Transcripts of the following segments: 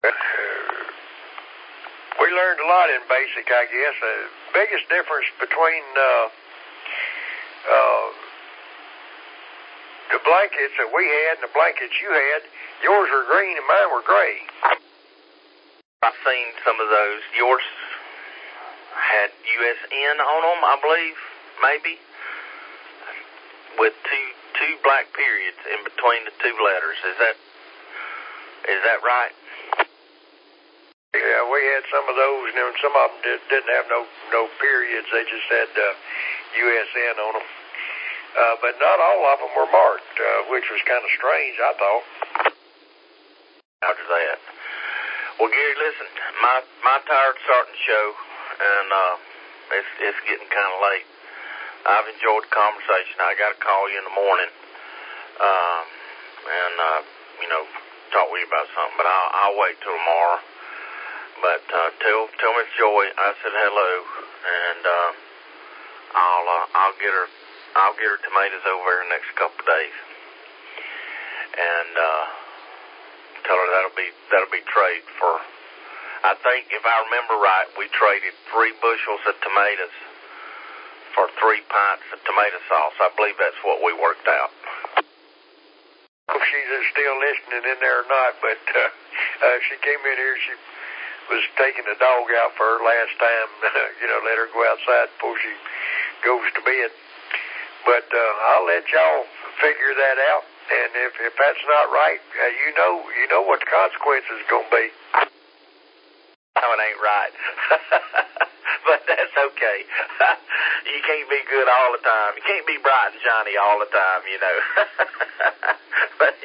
We learned a lot in basic, I guess. Biggest difference between the blankets that we had and the blankets you had, yours were green and mine were gray. I've seen some of those. Yours had USN on them, I believe, maybe, with two black periods in between the two letters. Is that right? Yeah, we had some of those, and some of them didn't have no periods. They just had USN on them. But not all of them were marked, which was kind of strange, I thought. After that. Well, Gary, listen, my tired's starting to show, and it's getting kind of late. I've enjoyed the conversation. I got to call you in the morning, and talk with you about something. But I'll wait till tomorrow. But tell Miss Joy I said hello, and I'll get her tomatoes over here in the next couple of days, and tell her that'll be trade for. I think if I remember right, we traded 3 bushels of tomatoes for 3 pints of tomato sauce. I believe that's what we worked out. If she's still listening in there or not, but she came in here. She was taking the dog out for her last time. Let her go outside before she goes to bed. But I'll let y'all figure that out. And if that's not right, you know what the consequences is going to be. No, it ain't right. But that's okay. You can't be good all the time. You can't be bright and shiny all the time, But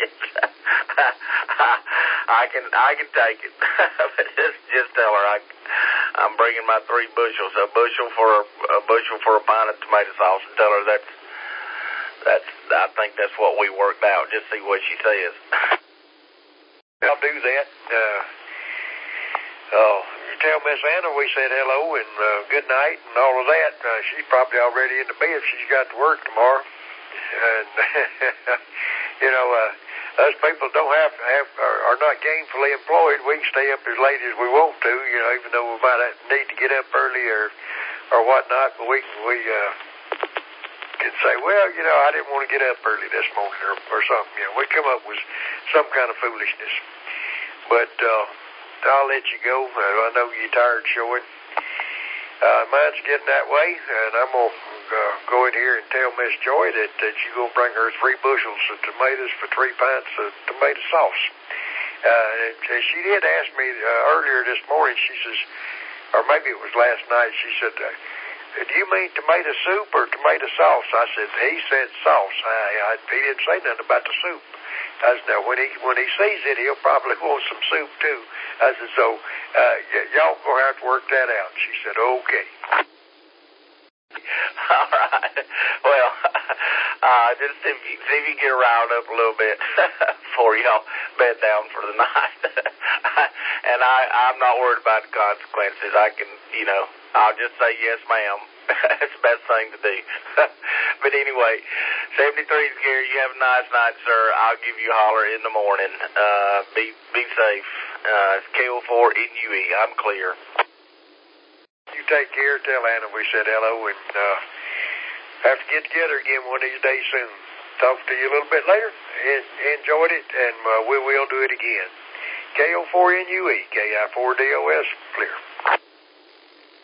I can take it. But just tell her I'm bringing my 3 bushels, a bushel for a pint of tomato sauce, and tell her that's I think that's what we worked out. Just see what she says. I'll do that. You tell Miss Anna we said hello and good night and all of that. She's probably already in the bed if she's got to work tomorrow. And us people don't are not gainfully employed. We can stay up as late as we want to. Even though we might need to get up early or whatnot, but we can say, well, I didn't want to get up early this morning or something. We come up with some kind of foolishness. But I'll let you go. I know you're tired showing. Mine's getting that way, and I'm going to go in here and tell Miss Joy that you're going to bring her 3 bushels of tomatoes for 3 pints of tomato sauce. She did ask me earlier this morning, she says, or maybe it was last night, she said, do you mean tomato soup or tomato sauce? I said, he said sauce. He didn't say nothing about the soup. I said, now, when he sees it, he'll probably want some soup, too. I said, so y'all going to have to work that out. She said, okay. All right. Well, just see if you get riled up a little bit before y'all bed down for the night. And I'm not worried about the consequences. I can, I'll just say yes, ma'am. That's the best thing to do. But anyway, 73 is Gary. You have a nice night, sir. I'll give you a holler in the morning. Be safe. It's KO4 NUE. I'm clear. You take care. Tell Anna we said hello, and have to get together again one of these days soon. Talk to you a little bit later. Enjoyed it, and we will do it again. KO4 NUE, KI4DOS, clear.